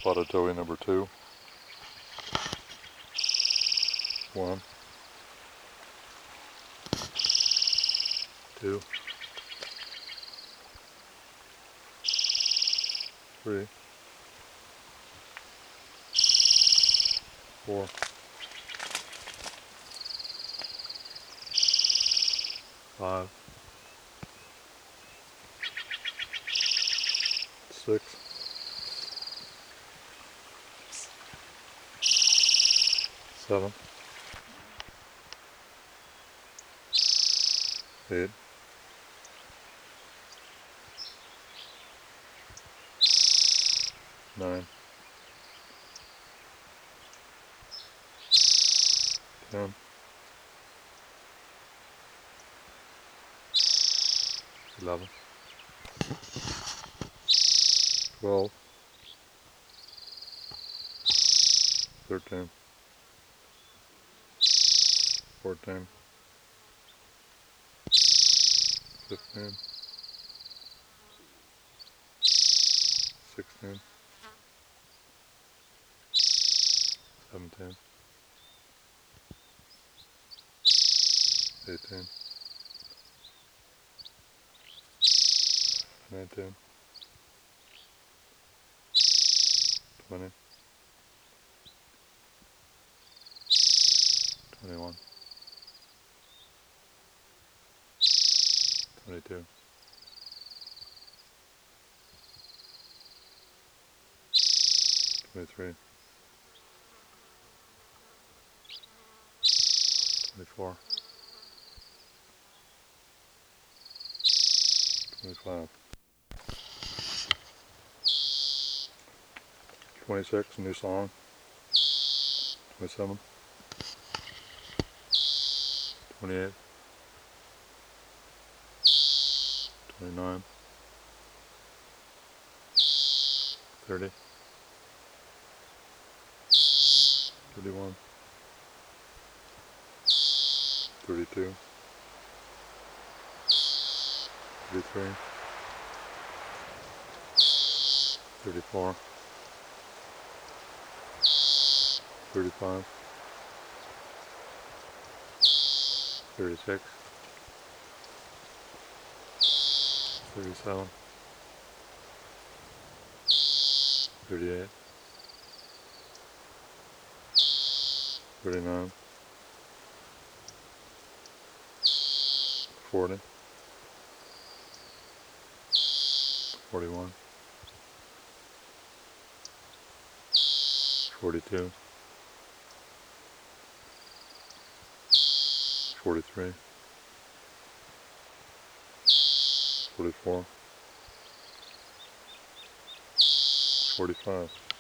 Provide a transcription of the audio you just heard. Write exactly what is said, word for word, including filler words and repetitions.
spotted towhee number two. One, two, three, four, five, six, seven, eight, nine, ten, eleven, twelve, thirteen, fourteen, fifteen, sixteen, seventeen, eighteen, nineteen, twenty, twenty-one, twenty-two, twenty-three, twenty-four, twenty-five, twenty-six, new song, twenty-seven, twenty-eight, twenty-nine, thirty, thirty-one, thirty-two, thirty-three, thirty-four, thirty-five, thirty-six, thirty-seven, thirty-eight, thirty-nine, forty, forty-one, forty-two, forty-three, forty-four, forty-five.